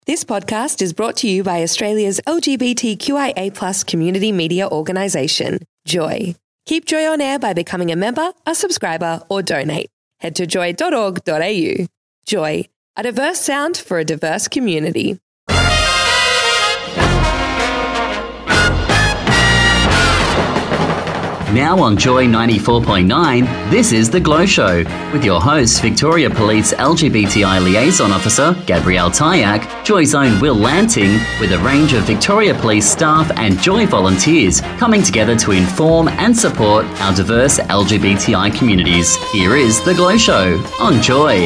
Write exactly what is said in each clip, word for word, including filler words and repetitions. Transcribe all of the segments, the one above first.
This podcast is brought to you by Australia's L G B T Q I A plus community media organisation, Joy. Keep Joy on air by becoming a member, a subscriber, or donate. Head to joy dot org dot a u. Joy, a diverse sound for a diverse community. Now on Joy ninety-four point nine, this is The Glow Show, with your hosts Victoria Police L G B T I Liaison Officer Gabrielle Tyack, Joy's own Will Lanting, with a range of Victoria Police staff and Joy volunteers coming together to inform and support our diverse L G B T I communities. Here is The Glow Show on Joy.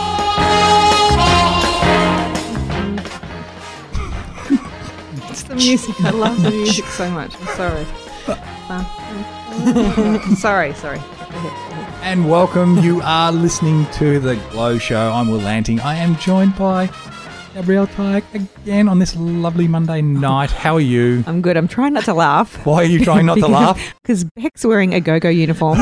It's the music. I love the music so much. I'm sorry. Uh, sorry, sorry. And welcome. You are listening to The Glow Show. I'm Will Lanting. I am joined by Gabrielle Tyack again on this lovely Monday night. How are you? I'm good. I'm trying not to laugh. Why are you trying not to laugh? Because Beck's wearing a go-go uniform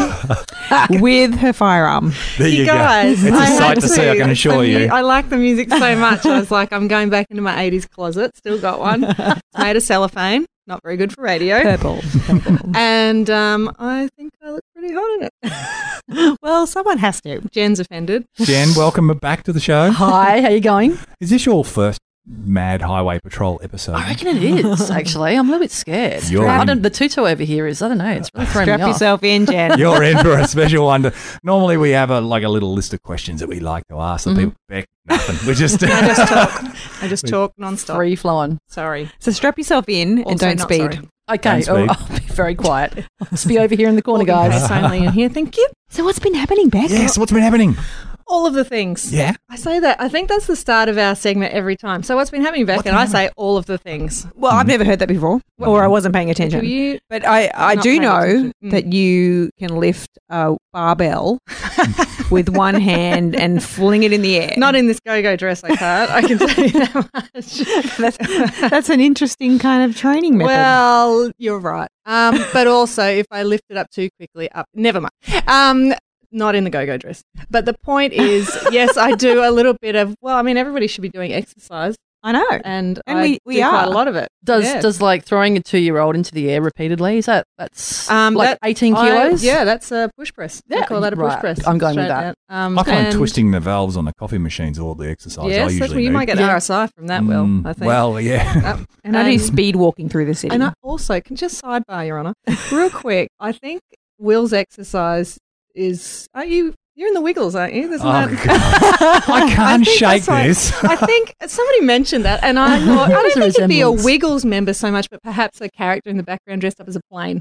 with her firearm. There you, you guys, go. It's a I sight to see, I can it's assure the mu- you. I like the music so much. I was like, I'm going back into my eighties closet. Still got one. It's made of cellophane. Not very good for radio. Purple. Purple. And um, I think I look pretty hot in it. Well, someone has to. Jen's offended. Jen, welcome back to the show. Hi, how you going? Is this your first Mad Highway Patrol episode? I reckon it is, actually. I'm a little bit scared. You're I in. don't, the tutu over here is, I don't know, it's really throwing Strap me off. yourself in, Jen. You're in for a special one. To, normally we have a like a little list of questions that we like to ask the Mhm. people. Beck, nothing. We just I just talk. I just talk non-stop. Free flowing. Sorry. So strap yourself in Also and don't not speed. sorry. Okay, Don't oh, speak. I'll be very quiet. I'll just be over here in the corner, Morgan guys. Pace only in here. Thank you. So what's been happening, Beck? Yes, what's been happening? All of the things. Yeah. I say that. I think that's the start of our segment every time. So what's been happening, Beck? What's And I been say all of the things. Well, I've never heard that before, or I wasn't paying attention. Do you? But I, I Not do paying know attention. Mm. that you can lift a barbell with one hand and fling it in the air. Not in this go-go dress, I can't. I can tell you that much. that's, that's an interesting kind of training method. Well, you're right. Um, but also, if I lift it up too quickly, up. Never mind. Um, not in the go-go dress. But the point is, yes, I do a little bit of. Well, I mean, everybody should be doing exercise, I know. and, And I we- we do quite are. a lot of it. Does Yeah. does like throwing a two-year-old into the air repeatedly, is that, that's Um, like that- eighteen I- kilos? yeah, that's a push press. They Yeah, call that a push right. press. I'm going with Straight that. out. Um, I find and- twisting the valves on the coffee machines all the exercise I Yes, usually that's where you need. might get Yeah. R S I from that, Will, Mm, I think. Well, yeah. Um, And I do and- speed walking through the city. And I also, can just sidebar, Your Honour, real quick, I think Will's exercise is, are you, you're in the Wiggles, aren't you? There's Oh, not- God. I can't think shake that's right. this. I think somebody mentioned that, and I thought, I There's don't a think you'd be a resemblance. Wiggles member so much, but perhaps a character in the background dressed up as a plane.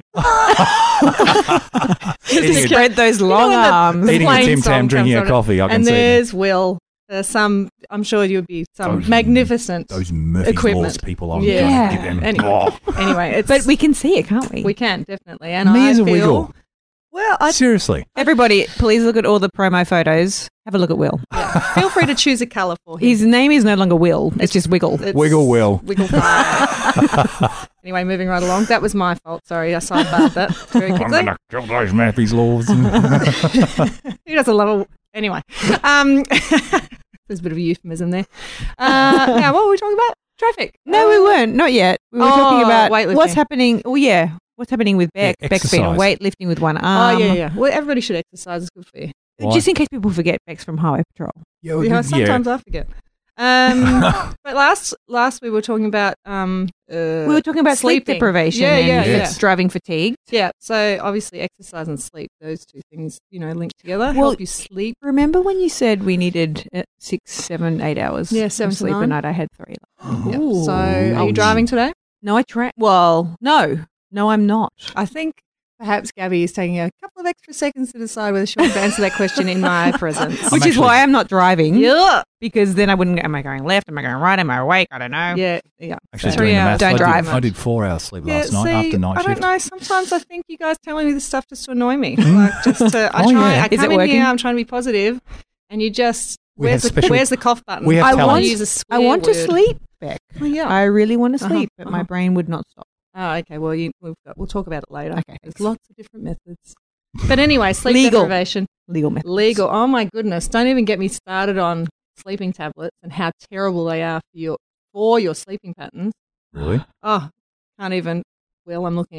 Eating to a- spread those know long when the- arms. the Eating a plane Tim song Tam, drinking comes a on. coffee. I can And see that. there's Will. There's some, I'm sure you'd be some Those- magnificent. Those Murphy's equipment. Laws people. I'm Yeah. trying to get them. Anyway. Oh. Anyway, it's, But we can see it, can't we? we can, definitely. And Me I as a feel, wiggle. Well, I Seriously. Everybody, please look at all the promo photos. Have a look at Will. feel free to choose a colour for him. His name is no longer Will. It's just Wiggle. It's Wiggle Will. Wiggle fire. Anyway, moving right along. That was my fault. Sorry, I sidebarred that very I'm quickly. going to kill those Murphy's Laws. Who doesn't love a... Anyway. Um, there's a bit of a euphemism there. Uh, now, what were we talking about? Traffic. No, we weren't. Not yet. We were Oh, talking about weightlifting. what's happening. Oh, yeah. What's happening with Beck? Yeah, Beck's been exercise. weightlifting with one Oh, arm. yeah, yeah. Well, everybody should exercise. It's good for you. Why? Just in case people forget, Beck's from Highway Patrol. Yeah, You know, sometimes I forget. Um, but last last we were talking about um, uh, We were talking about sleep sleeping. deprivation Yeah, and yeah, Yes. driving fatigue. Yeah. So obviously, exercise and sleep; those two things, you know, linked together, Well, help you sleep. Remember when you said we needed uh, six, seven, eight hours Yeah, of seven to sleep a nine. night? I had three. Yeah. Ooh. So, are you Ouch. driving today? No, I tra- Well, no. No, I'm not. I think perhaps Gabby is taking a couple of extra seconds to decide whether she wants to answer that question in my presence. I'm Which is actually- why I'm not driving. Yeah. Because then I wouldn't. Am I going left? Am I going right? Am I awake? I don't know. Yeah. Yeah. Actually, So- doing the hours. maths, Don't I drive. Did, I did four hours sleep Yeah, last night see, after night I shift. don't know. Sometimes I think you guys tell me this stuff just to annoy me. Mm. Like just to, I Oh, try. yeah. I Is come it in working? here. I'm trying to be positive, and you just We where's have the special- where's the cough button? we have I talents. want, use a I swear want to word. sleep, Beck. Oh, yeah. I really want to Uh-huh, sleep, but my uh-huh. brain would not stop. Oh, okay. Well, you, we've got, we'll talk about it later. Okay, There's thanks. lots of different methods. But anyway, sleep Legal. deprivation. Legal methods. Legal. Oh, my goodness. Don't even get me started on sleeping tablets and how terrible they are for your for your sleeping patterns. Really? Oh, can't even. Will, I'm looking at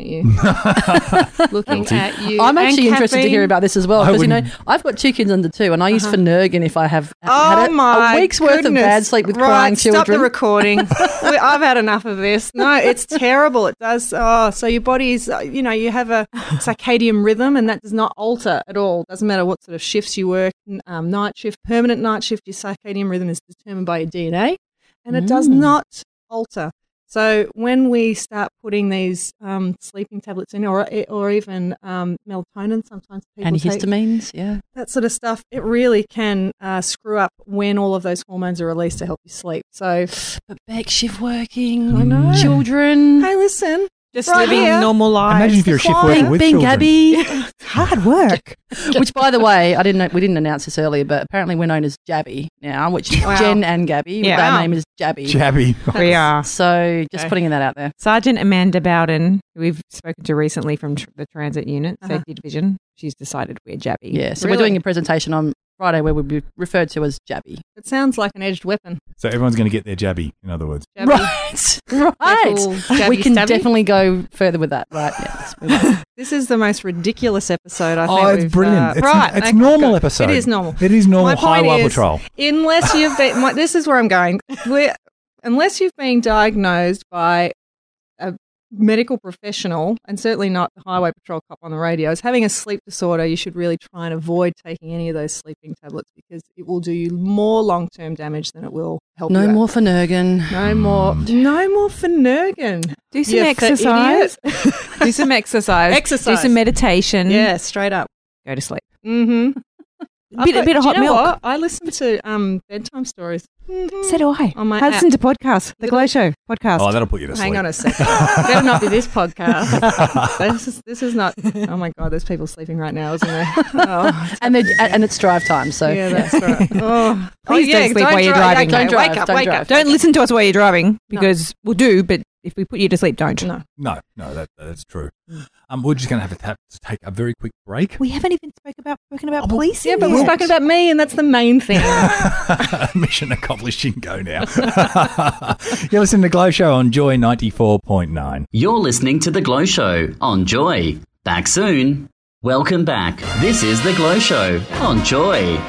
you. looking Guilty. at you. I'm And actually interested to caffeine. hear about this as well I because you know wouldn't- I've got two kids under two, and I use Uh-huh. Phenergan if I have Oh had a, my a week's worth goodness. of bad sleep with right, crying Stop the children. recording. We- I've had enough of this. No, it's terrible. It does. Oh, so your body's, uh, you know, you have a circadian rhythm, and that does not alter at all. Doesn't matter what sort of shifts you work. n- Um, night shift, permanent night shift. Your circadian rhythm is determined by your D N A, and it does Mm. not alter. So when we start putting these um, sleeping tablets in, or or even um, melatonin, sometimes people take Antihistamines, yeah. that sort of stuff, it really can uh, screw up when all of those hormones are released to help you sleep. So, But Beck, shift working, I know. children, hey, listen, Just Right living here. normal lives. Imagine if you're a shift Fine. worker being, with being children. Gabby. hard work. Which, by the way, I didn't know, we didn't announce this earlier, but apparently we're known as Jabby now, which is Wow. Jen and Gabby. Yeah. Our Wow. name is Jabby. Jabby. We are. So just Okay. putting that out there. Sergeant Amanda Bowden, who we've spoken to recently from tr- the Transit Unit, Uh-huh. Safety Division, she's decided we're Jabby. Yeah. So Really? we're doing a presentation on Friday where we'll be referred to as Jabby. it sounds like an edged weapon. So everyone's going to get their Jabby, in other words. Jabby. Right. Right. Little jabby We can stabby. definitely go further with that. Right. Yes. We will. This is the most ridiculous episode I think Oh, it's we've, brilliant. uh, It's, right, it's okay, normal good. episode. It is normal. It is normal My point highway is- patrol. Unless you've been, my, this is where I'm going. We're, unless you've been diagnosed by a medical professional, and certainly not the highway patrol cop on the radio, as having a sleep disorder, you should really try and avoid taking any of those sleeping tablets because it will do you more long-term damage than it will help you No out. more Phenergan. No more. No more Phenergan. Do some You fat exercise. Do some exercise. Exercise. Do some meditation. Yeah, straight up. Go to sleep. Mm-hmm. Bit, a bit of hot milk. What? I listen to um, bedtime stories. Mhm. So do I. On my I app. listen to podcasts. The Glow Show podcast. Oh, that'll put you to sleep. Hang on a second. Better not be this podcast. this is this is not. Oh my god, there's people sleeping right now, isn't there? Oh, And, they're- and it's drive time. So yeah, that's right. Oh, Please oh, don't yeah, sleep while you're drive. driving. Okay, Don't drive, wake up, don't wake drive. up. Don't listen to us while you're driving because we'll do, but if we put you to sleep, don't. No. No, no, that, that's true. Um, we're just going to have to, have to take a very quick break. We haven't even spoke about spoken about Oh, well, policing. Yeah, but we've yet. spoken about me, and that's the main thing. Mission accomplished. You can go now. You're listening to Glow Show on Joy ninety-four point nine. You're listening to The Glow Show on Joy. Back soon. Welcome back. This is The Glow Show on Joy.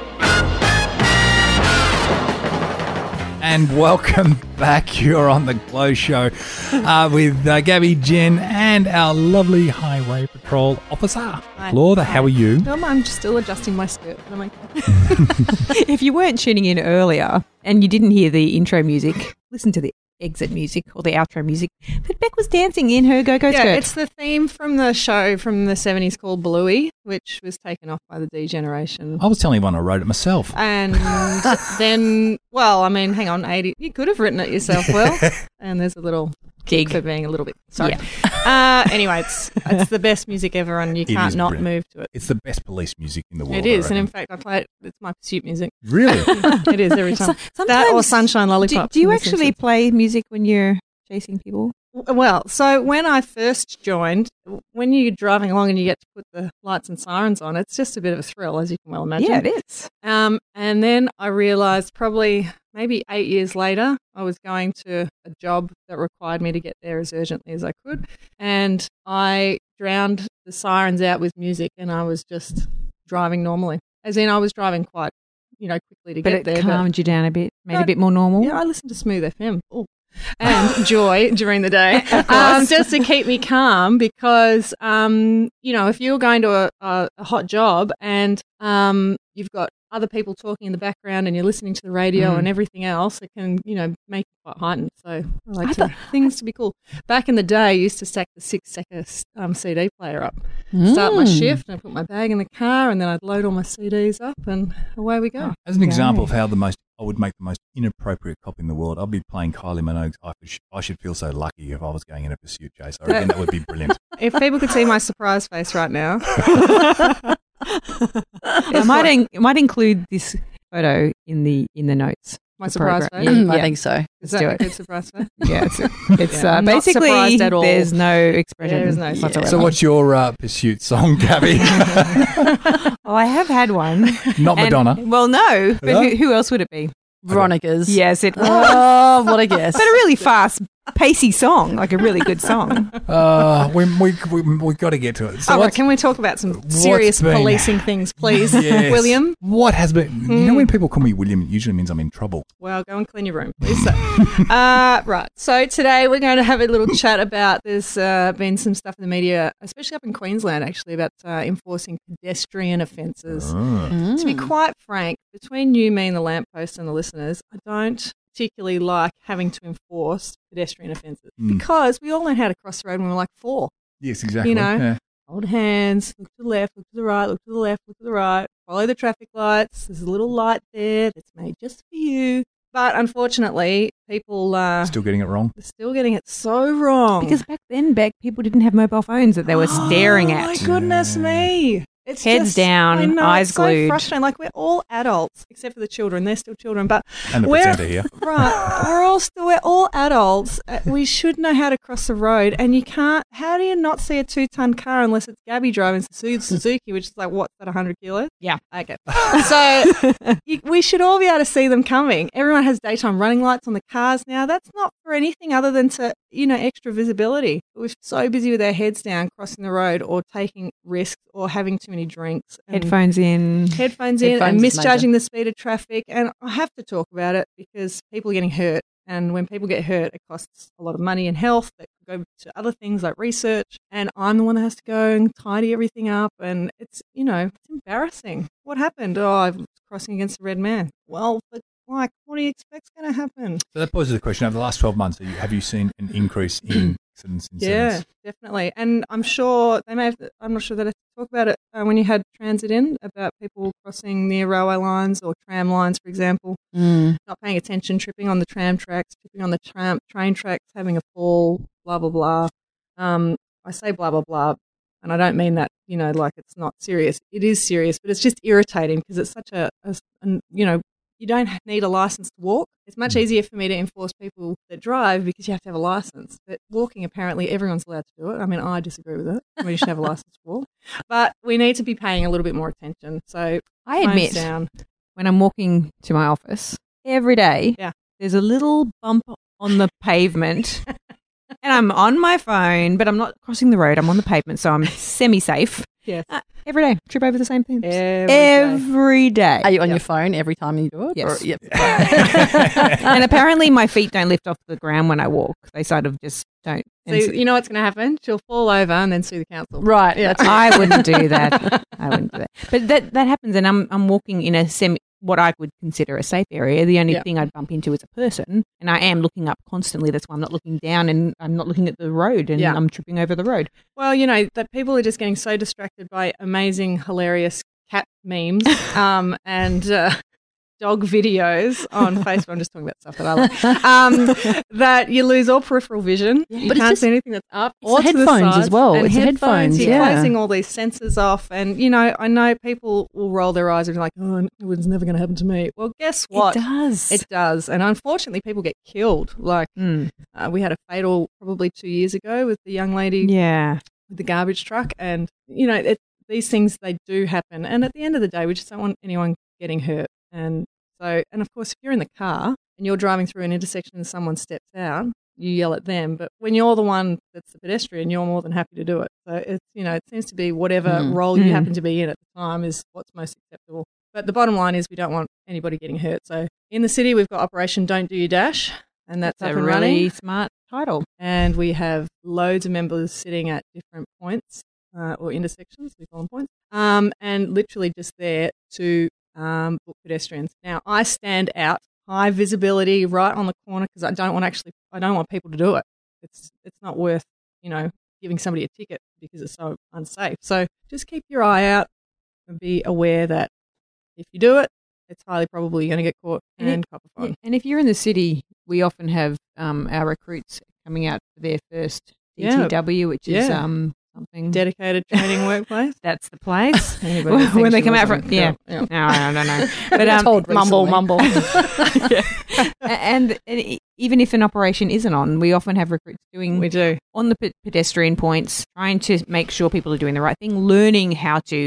And welcome back. You're on The Glow Show uh, with uh, Gabby, Jen, and our lovely Highway Patrol officer, Hi. Claude. How are you? No, I'm just still adjusting my skirt. But I'm okay. If you weren't tuning in earlier and you didn't hear the intro music, listen to the exit music or the outro music. But Beck was dancing in her go-go Yeah, skirt. it's the theme from the show from the seventies called Bluey, which was taken off by the D Generation. I was telling everyone I wrote it myself. And then, well, I mean, hang on, eighty. You could have written it yourself, well. And there's a little Gig. for being a little bit. Sorry. Uh, anyway, it's it's the best music ever, and you It can't is not brilliant. move to it. It's the best police music in the world. It is, I and in reckon. fact, I play it. It's my pursuit music. Really? It is every So- time. sometimes, That or Sunshine do, Lollipop. do you from The actually Simpsons. play music when you're chasing people? Well, so when I first joined, when you're driving along and you get to put the lights and sirens on, it's just a bit of a thrill, as you can well imagine. Yeah, it is. Um, and then I realised probably maybe eight years later, I was going to a job that required me to get there as urgently as I could. And I drowned the sirens out with music and I was just driving normally. As in, I was driving quite, you know, quickly to But get it there. calmed you down a bit, made it No, a bit more normal. Yeah, I listened to Smooth F M. Oh. And Joy during the day, um, just to keep me calm because, um, you know, if you're going to a, a, a hot job and um, you've got other people talking in the background and you're listening to the radio Mm. and everything else, it can, you know, make it quite heightened. So I like I to, thought- things to be cool. Back in the day, I used to stack the six-second um, C D player up, start my Mm. shift, and I put my bag in the car, and then I'd load all my C Ds up, and away we go. As an example of how the most I would make the most inappropriate cop in the world, I'd be playing Kylie Minogue's I Should, I Should Feel So Lucky if I was going in a pursuit chase. I reckon that would be brilliant. If people could see my surprise face right now. I might, in, I might include this photo in the in the notes. My The surprise program. face. Yeah. I think so. Is do that a it. good surprise face? Yeah, it's, it's Yeah, uh, I'm not basically surprised at all. there's no expression. There is no whatsoever. So what's your uh, pursuit song, Gabby? Oh, I have had one. Not And- Madonna. well, no, but No? who, who else would it be? Veronica's. Yes, it was. Oh, what a guess. But a really fast, pacey song, like a really good song. Uh, we we we we got to get to it. So All right, what's- can we talk about some what's serious been- policing things, please, Yes. William? What has been? You know, when people call me William, it usually means I'm in trouble. Well, go and clean your room, please. So, uh, right. So today we're going to have a little chat about there's uh, been some stuff in the media, especially up in Queensland, actually, about uh, enforcing pedestrian offences. Oh. To be quite frank, between you, me, and the lamppost and the listeners, I don't particularly like having to enforce pedestrian offences Mm. because we all learned how to cross the road when we were like four. Yes, exactly. You know, Yeah. Hold hands, look to the left, look to the right, look to the left, look to the right, follow the traffic lights. There's a little light there that's made just for you. But unfortunately, people uh, Still getting it wrong. are still getting it so wrong. Because back then, Beck, people didn't have mobile phones that they were staring Oh, at. my goodness me. It's Heads just, down, I know, eyes it's so glued. frustrating. Like, we're all adults, except for the children. They're still children. But And the we're, presenter here. right, we're all still, we're all adults. Uh, we should know how to cross the road. And you can't, how do you not see a two-ton car unless it's Gabby driving Suzu- Suzuki, which is like, what's that, one hundred kilos? Yeah. Okay. So you, we should all be able to see them coming. Everyone has daytime running lights on the cars now. That's not for anything other than to, you know, extra visibility. But we're so busy with our heads down, crossing the road or taking risks or having too many drinks. and Headphones in. Headphones in Headphones and is misjudging the speed of traffic. And I have to talk about it because people are getting hurt. And when people get hurt, it costs a lot of money and health that could go to other things like research. And I'm the one that has to go and tidy everything up. And it's, you know, it's embarrassing. What happened? Oh, I was crossing against a red man. Well, but like, what do you expect's going to happen? So that poses the question: over the last twelve months, have you, have you seen an increase in accidents? In Yeah, incidents? definitely. And I'm sure they may have, I'm not sure that I talk about it uh, when you had transit in, about people crossing near railway lines or tram lines, for example, Mm. not paying attention, tripping on the tram tracks, tripping on the tram, train tracks, having a fall, blah, blah, blah. Um, I say blah, blah, blah, and I don't mean that, you know, like it's not serious. It is serious, but it's just irritating because it's such a, a, a, you know, you don't need a license to walk. It's much easier for me to enforce people that drive because you have to have a license. But walking, apparently, everyone's allowed to do it. I mean, I disagree with it. We should have a license to walk. But we need to be paying a little bit more attention. So I phones admit, down. when I'm walking to my office every day, Yeah. there's a little bump on the pavement. And I'm on my phone, but I'm not crossing the road. I'm on the pavement, so I'm semi-safe. Yes. Uh, every day, trip over the same things. Every day. Every day. Are you on Yep. your phone every time you do it? Yes. Or, yep. And apparently my feet don't lift off the ground when I walk. They sort of just don't. So And so- you know what's going to happen? She'll fall over and then sue the council. Right. Yeah. That's I wouldn't do that. I wouldn't do that. But that that happens, and I'm I'm walking in a semi what I would consider a safe area. The only Yeah. thing I'd bump into is a person, and I am looking up constantly. That's why I'm not looking down, and I'm not looking at the road, and Yeah. I'm tripping over the road. Well, you know, that people are just getting so distracted by amazing, hilarious cat memes um, and uh, dog videos on Facebook. I'm just talking about stuff that I like. Um, that you lose all peripheral vision. You But it's can't just- see anything that's up it's or the to headphones the as sides. well. And It's the headphones, You're yeah. closing all these sensors off. And, you know, I know people will roll their eyes and be like, oh, it's never going to happen to me. Well, guess what? It does. It does. And unfortunately, people get killed. Like, Mm. uh, we had a fatal probably two years ago with the young lady Yeah. with the garbage truck. And, you know, it, these things, they do happen. And at the end of the day, we just don't want anyone getting hurt. And so, and of course, if you're in the car and you're driving through an intersection and someone steps out, you yell at them. But when you're the one that's the pedestrian, you're more than happy to do it. So it's, you know, it seems to be whatever Mm. role you Mm. happen to be in at the time is what's most acceptable. But the bottom line is we don't want anybody getting hurt. So in the city, we've got Operation Don't Do Your Dash, and that's That's up a and really running. smart title. And we have loads of members sitting at different points uh, or intersections, we call them points, um, and literally just there to um, book pedestrians. Now, I stand out, high visibility, right on the corner because I don't want actually, I don't want people to do it. It's it's not worth, you know, giving somebody a ticket because it's so unsafe. So just keep your eye out and be aware that if you do it, it's highly probable you're going to get caught And and it- cop a fine. And if you're in the city, we often have um, our recruits coming out for their first D T Yeah. W, which is Yeah. um, something. Dedicated training workplace. That's the place. Anybody when thinks they she come out wasn't, from yeah. yeah. No, I don't know. But um, Told Mumble, recently. mumble. and, and e- even if an operation isn't on, we often have recruits doing We do. on the pe- pedestrian points, trying to make sure people are doing the right thing, learning how to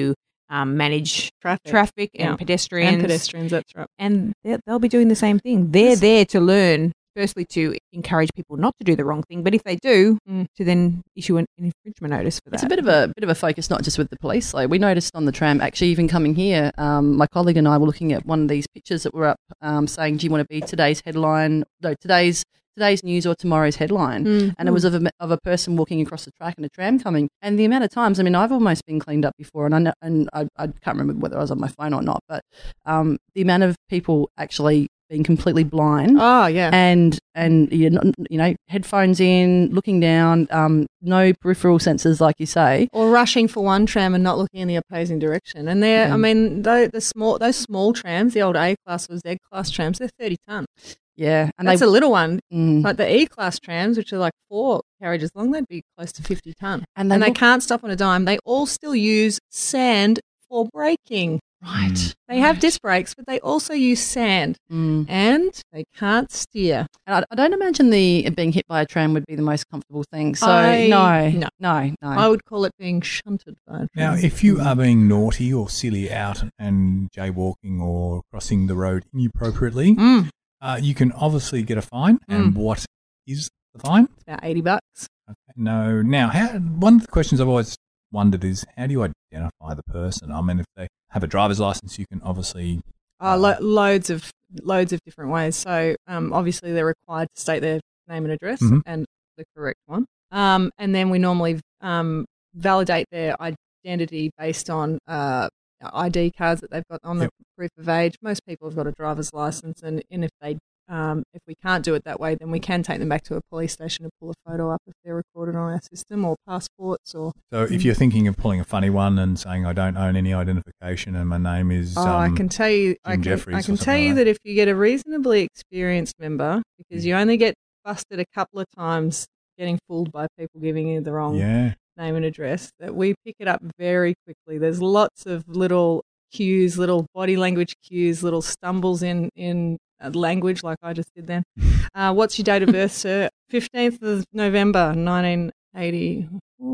um, manage Traffic. traffic and Yeah. pedestrians. And pedestrians, that's right. And they're- they'll be doing the same thing. They're there to learn, firstly, to encourage people not to do the wrong thing, but if they do, Mm. to then issue an, an infringement notice for that. It's a bit of a bit of a focus, not just with the police. Like we noticed on the tram, actually, even coming here, um, my colleague and I were looking at one of these pictures that were up, um, saying, "Do you want to be today's headline? No, today's today's news or tomorrow's headline?" Mm. And it was of a, of a person walking across the track and a tram coming. And the amount of times, I mean, I've almost been cleaned up before, and I know, and I, I can't remember whether I was on my phone or not, but um, the amount of people actually being completely blind. Oh, yeah. And and you know, you know headphones in, looking down, um, no peripheral sensors, like you say. Or rushing for one tram and not looking in the opposing direction. And they're, Yeah. I mean, the, the small, those small trams, the old A class or Z class trams, they're thirty tonne. Yeah, and That's they a little one. mm, Like the E class trams, which are like four carriages long, they'd be close to fifty tonne. and they, And they look- can't stop on a dime. They all still use sand for braking. right. They have disc brakes, but they also use sand, Mm. and they can't steer. And I, I don't imagine the being hit by a tram would be the most comfortable thing. So I- no, no. no, no. I would call it being shunted by a tram. Now, if you are being naughty or silly out and jaywalking or crossing the road inappropriately, Mm, uh, you can obviously get a fine. And what is the fine? it's about eighty bucks. Okay. No. Now, how, one of the questions I've always wondered is how do you identify the person? I mean, if they have a driver's license, you can obviously. Uh, lo- loads of loads of different ways. So um, obviously they're required to state their name and address Mhm. and the correct one. Um, and then we normally um, validate their identity based on uh, I D cards that they've got on Yep. the proof of age. Most people have got a driver's license, and, and if they um, if we can't do it that way, then we can take them back to a police station to pull a photo up if they're recorded on our system, or passports, or So if you're thinking of pulling a funny one and saying, I don't own any identification and my name is. Oh, I um, can tell you, I Jim can, Jeffries I or can something tell you like that if you get a reasonably experienced member, because Mm. you only get busted a couple of times getting fooled by people giving you the wrong Yeah. name and address, that we pick it up very quickly. There's lots of little cues, little body language cues, little stumbles in in uh, language, like I just did then. Uh, what's your date of birth, sir? fifteenth of November, nineteen eighty.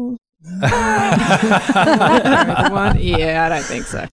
Yeah, I don't think so.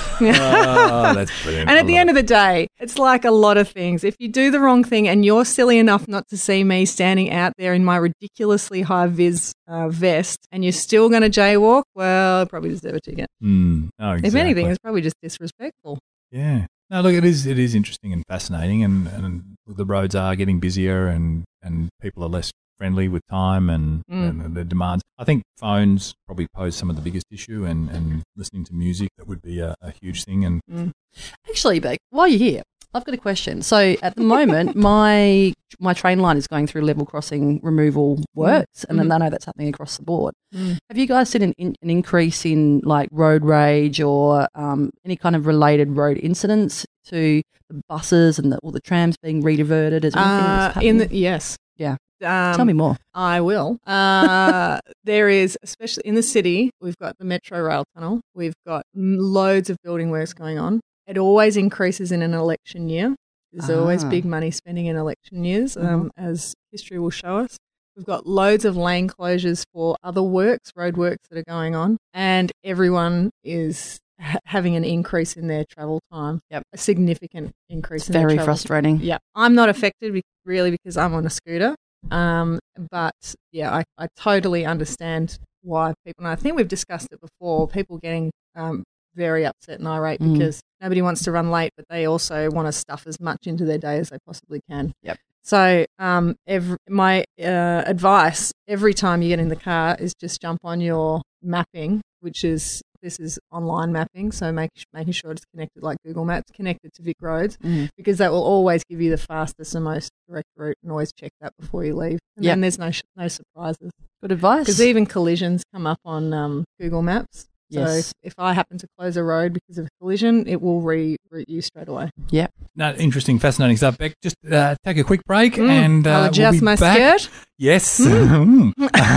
Oh, that's brilliant. And I at the love end it. of the day, it's like a lot of things. If you do the wrong thing and you're silly enough not to see me standing out there in my ridiculously high vis uh, vest and you're still going to jaywalk, well, I probably deserve a ticket. Mm, no, If anything, exactly. it's probably just disrespectful. Yeah. No, look, it is it is interesting and fascinating, and, and the roads are getting busier, and, and people are less friendly with time and, Mm. and the demands. I think phones probably pose some of the biggest issue, and, and listening to music, that would be a, a huge thing. And Actually, Beck, while you're here, I've got a question. So at the moment, my my train line is going through level crossing removal works, and then I know that's happening across the board. Mm. Have you guys seen an, in, an increase in like road rage or um, any kind of related road incidents to the buses and the, all the trams being rediverted? Is there anything that's Uh, in happening? the, yes. Yeah. Um, Tell me more. I will. Uh, there is, especially in the city, we've got the Metro Rail Tunnel. We've got m- loads of building works going on. It always increases in an election year. There's always Ah. big money spending in election years, um, Mhm. as history will show us. We've got loads of lane closures for other works, road works that are going on, and everyone is ha- having an increase in their travel time. Yep. A significant increase It's in their very travel frustrating. yeah, I'm not affected be- really because I'm on a scooter. Um, but yeah, I, I totally understand why people, and I think we've discussed it before, people getting um, very upset and irate Mm. because nobody wants to run late, but they also want to stuff as much into their day as they possibly can. Yep. So um, every, my uh, advice every time you get in the car is just jump on your mapping, which is this is online mapping, so make, making sure it's connected like Google Maps, connected to Vic Roads, Mm. because that will always give you the fastest and most direct route, and always check that before you leave. And Yep. then there's no sh- no surprises, Good advice. because even collisions come up on um, Google Maps. So Yes. if, if I happen to close a road because of a collision, it will reroute you straight away. no, interesting, fascinating stuff. Beck, just uh, take a quick break, Mm, and uh, I'll adjust we'll be my back. skirt. Yes. Mm.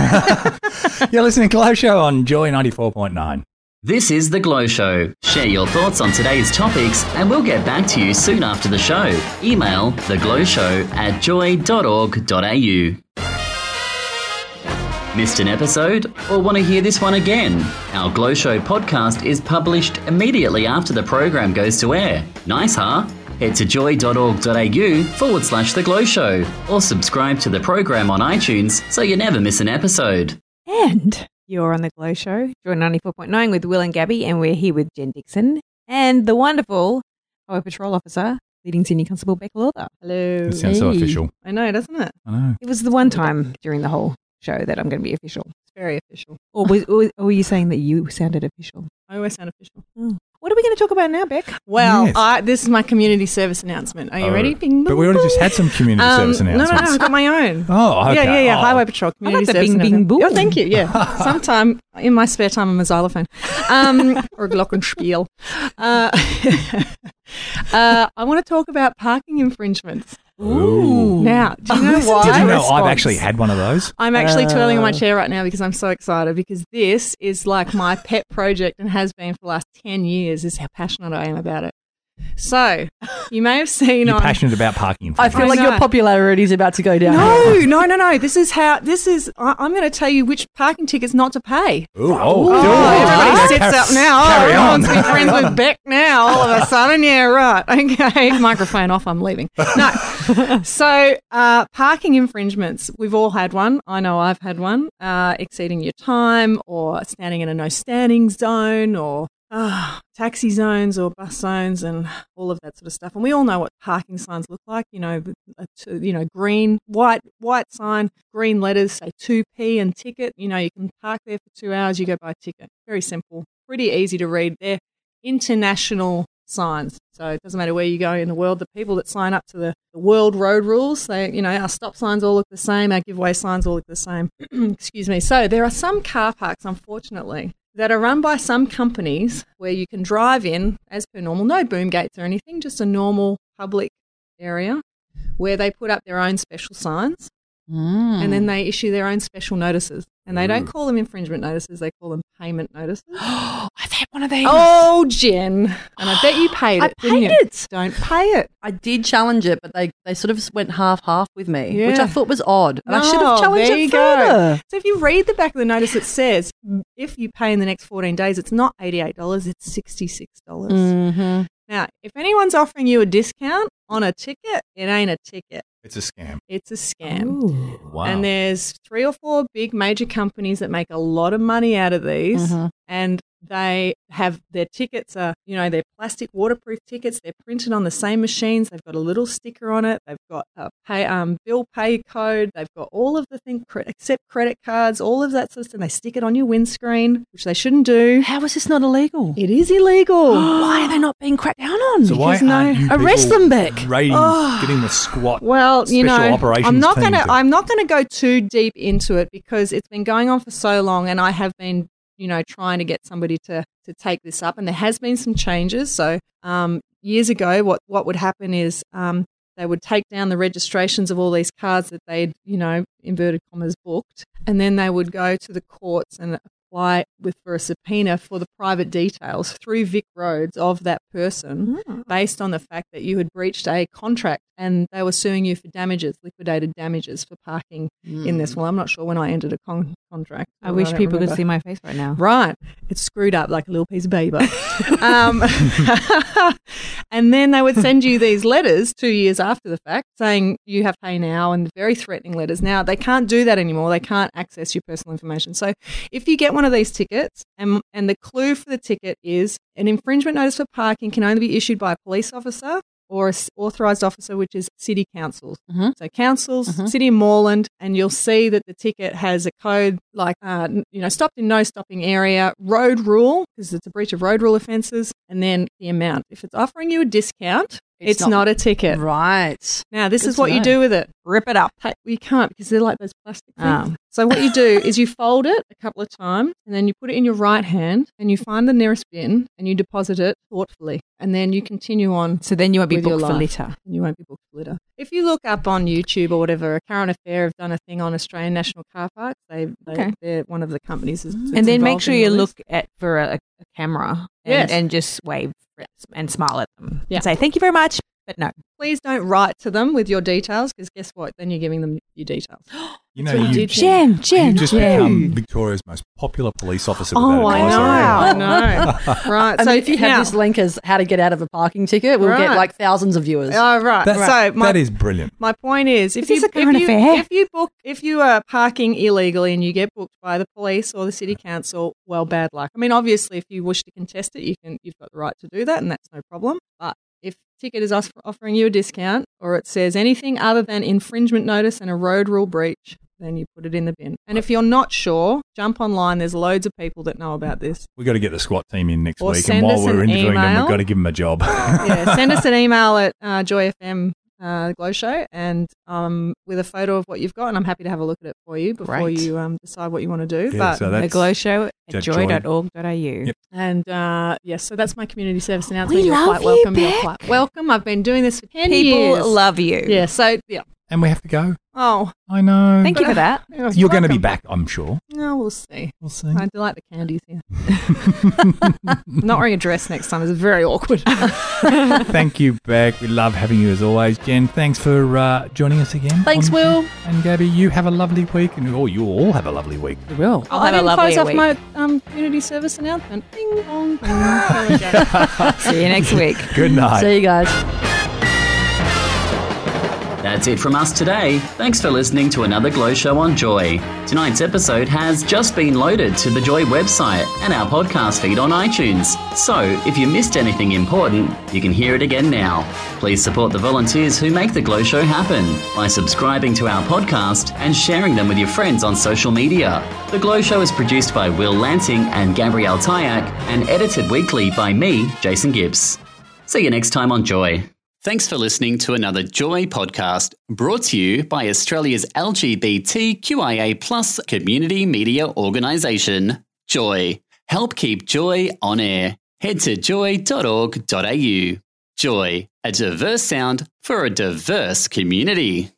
You're listening to Glow Show on Joy ninety-four point nine. This is The Glow Show. Share your thoughts on today's topics and we'll get back to you soon after the show. Email theglowshow at joy dot org dot a u. Missed an episode? Or want to hear this one again? Our Glow Show podcast is published immediately after the program goes to air. Nice, huh? Head to joy.org.au forward slash The Glow Show or subscribe to the program on iTunes so you never miss an episode. And you're on The Glow Show, Joy ninety-four point nine with Will and Gabby, and we're here with Jen Dixon and the wonderful Highway Patrol Officer, leading Sydney Constable Beck Lauder. Hello. It sounds so official. I know, doesn't it? I know. It was the one time during the whole show that I'm going to be official. It's very official. Or, was, or, or were you saying that you sounded official? I always sound official. Oh. What are we going to talk about now, Beck? Well, Yes. I, this is my community service announcement. Are you Oh, ready? Bing, But bong, we already boom. just had some community Um, service no, no, announcements. no, I've got my own. Oh, okay. Yeah, yeah, yeah. Oh. Highway Patrol, community the service bing, bing, announcement. boom. Oh, thank you. Yeah. Sometime in my spare time, I'm a xylophone. Um, or a glockenspiel. Uh, uh, I want to talk about parking infringements. Ooh. Now, do you know Listen to why? Did you the know I've response. actually had one of those? I'm actually twirling on my Uh. chair right now because I'm so excited because this is like my pet project and has been for the last ten years is how passionate I am about it. So, you may have seen You're on... passionate about parking I infringements. feel I like know. your popularity is about to go down. No, no, no, no. This is how, this is, I, I'm going to tell you which parking tickets not to pay. Ooh, oh, Oh, do it. everybody Okay, sits carry- up now. Carry oh, on. wants to be friends with Beck now all of a sudden. Yeah, right. Okay, microphone off, I'm leaving. No. So, uh, parking infringements, we've all had one. I know I've had one. Uh, exceeding your time or standing in a no standing zone or uh, taxi zones or bus zones and all of that sort of stuff. And we all know what parking signs look like. You know, a two, you know, green, white, white sign, green letters say two p and ticket. You know, you can park there for two hours. You go buy a ticket. Very simple, pretty easy to read. They're international signs, so it doesn't matter where you go in the world. The people that sign up to the, the world road rules, they, you know, our stop signs all look the same. Our giveaway signs all look the same. Excuse me. So there are some car parks, unfortunately, that are run by some companies where you can drive in as per normal, no boom gates or anything, just a normal public area where they put up their own special signs Mm. and then they issue their own special notices. And they don't call them infringement notices, they call them payment notices. I've had one of these. Oh, Jen. And I bet you paid I it, didn't paid you? it. Don't pay it. I did challenge it, but they, they sort of went half-half with me, which Yeah. I thought was odd. And I should No, have challenged there it you go. further. So if you read the back of the notice, it says if you pay in the next fourteen days, it's not eighty-eight dollars, it's sixty-six dollars. Mm-hmm. Now, if anyone's offering you a discount on a ticket, it ain't a ticket. It's a scam. It's a scam. Ooh. Wow. And there's three or four big major companies that make a lot of money out of these. Mhm. And they have their tickets are, you know, they're plastic waterproof tickets. They're printed on the same machines. They've got a little sticker on it. They've got a pay, um, bill pay code. They've got all of the things, cre- except credit cards, all of that sort of stuff. They stick it on your windscreen, which they shouldn't do. How is this not illegal? It is illegal. Why are they not being cracked down on? so why because no- aren't you Arrest people them, Beck. raiding, Oh. getting the squat? Well, you Special know, operations I'm not team going to to- I'm not going to go too deep into it because it's been going on for so long, and I have been, you know, trying to get somebody to to take this up, and there has been some changes. So, um, years ago, what what would happen is um, they would take down the registrations of all these cars that they'd, you know, inverted commas booked, and then they would go to the courts and apply with for a subpoena for the private details through Vic Roads of that person based on the fact that you had breached a contract and they were suing you for damages, liquidated damages for parking in this. Well, I'm not sure when I entered a con- contract. I wish don't people could remember. see my face right now. Right. It's screwed up like a little piece of paper. um, and then they would send you these letters two years after the fact saying you have to pay now, and very threatening letters. Now, they can't do that anymore. They can't access your personal information. So if you get one of these tickets, and, and the clue for the ticket is an infringement notice for parking can only be issued by a police officer or an authorised officer, which is city councils. Mhm. So councils, Mhm. City of Moreland, and you'll see that the ticket has a code like, uh, you know, stopped in no stopping area, road rule, because it's a breach of road rule offences, and then the amount. If it's offering you a discount, it's, It's not, not- a ticket. Right. Now, this Good is to what you know. do with it. Rip it up. Hey, you can't because they're like those plastic things. Oh. So what you do is you fold it a couple of times and then you put it in your right hand and you find the nearest bin and you deposit it thoughtfully. And then you continue on So then you won't be with your booked for life. litter. and you won't be booked for litter. If you look up on YouTube or whatever, Current Affair have done a thing on Australian National Car Parks. They, they, Okay. They're one of the companies. That's And then make involved sure in you all this. look at for a, a camera and, Yes. and just wave and smile at them Yeah. and say, thank you very much. but no. Please don't write to them with your details because guess what? Then you're giving them your details. You know, That's what you, you did. Jen, Jen, you've just Jen. become Victoria's most popular police officer. with Oh, that I advice know. already. I know. Right. I so mean, if you have now- this link as how to get out of a parking ticket, we'll get Right. like thousands of viewers. Oh, right. That, So my, that is brilliant. my point is, if Is this you a current if you, affair? if you book if you are parking illegally and you get booked by the police or the city council, well, bad luck. I mean, obviously, if you wish to contest it, you can. You've got the right to do that, and that's no problem. But if ticket is off- offering you a discount or it says anything other than infringement notice and a road rule breach, then you put it in the bin. And if you're not sure, jump online. There's loads of people that know about this. We've got to get the SWAT team in next Or week, and send while us we're an interviewing them, email. we've got to give them a job. Yeah, send us an email at uh, Joy F M uh, Glow Show and um, with a photo of what you've got, and I'm happy to have a look at it for you before Great. you um, decide what you want to do. Yeah, but so The that's Glow Show at Joy. joy dot org dot a u. Yep. and uh, yes, so that's my community service announcement. We You're love quite you, welcome. You're Beck. quite welcome. I've been doing this for ten People years. love you. Yeah. So yeah. and we have to go. Oh, I know. Thank you for that. you're You're going to be welcome. back, I'm sure. No, we'll see. We'll see. I do like the candies here. I'm not wearing a dress next time. It's very awkward. Thank you, Beck. We love having you as always. Jen, thanks for uh, joining us again. Thanks, on- Will. And Gabby, you have a lovely week. And oh, you all have a lovely week. We will. I'll I have a didn't lovely close off week. my um, community service announcement. Ding dong. Ding. There we go. See you next week. Good night. See you guys. That's it from us today. Thanks for listening to another Glow Show on Joy. Tonight's episode has just been loaded to the Joy website and our podcast feed on iTunes. So if you missed anything important, you can hear it again now. Please support the volunteers who make the Glow Show happen by subscribing to our podcast and sharing them with your friends on social media. The Glow Show is produced by Will Lanting and Gabrielle Tyak and edited weekly by me, Jason Gibbs. See you next time on Joy. Thanks for listening to another Joy podcast brought to you by Australia's L G B T Q I A plus community media organisation, Joy. Help keep Joy on air. Head to joy dot org dot a u. Joy, a diverse sound for a diverse community.